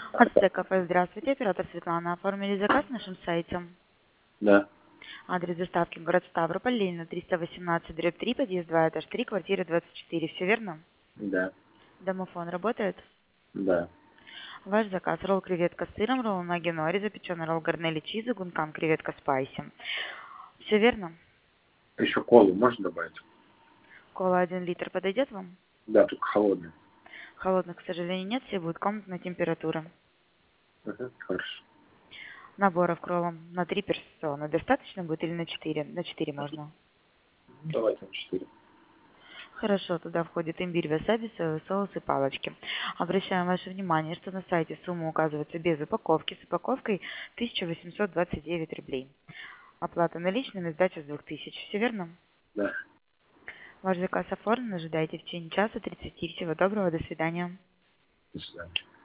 АЦ кафе, здравствуйте, оператор Светлана. Оформили заказ на нашем сайте. Да, Адрес доставки город Ставрополь, Ленина, 318/3, подъезд 2, этаж 3, квартира 24. Все верно? да, Домофон работает? да. Ваш заказ: ролл креветка с сыром, ролл унаги нори, запеченный ролл гарнели чиза, гункан креветка спайси. Все верно? Еще колу можно добавить? Кола 1 литр подойдет вам? Да, только холодный. Холодных, к сожалению, нет, все будет комнатная температура. Хорошо. Наборов к роллам на 3 персоны достаточно будет или на 4? На 4 можно. Давайте на 4. Хорошо, туда входит имбирь, васаби, соевый соус и палочки. Обращаем ваше внимание, что на сайте сумма указывается без упаковки, с упаковкой 1829 рублей. Оплата наличными, сдача с 2000. Все верно? Да. Ваш заказ оформлен, ожидайте в течение часа 30. Всего доброго, до свидания. До свидания.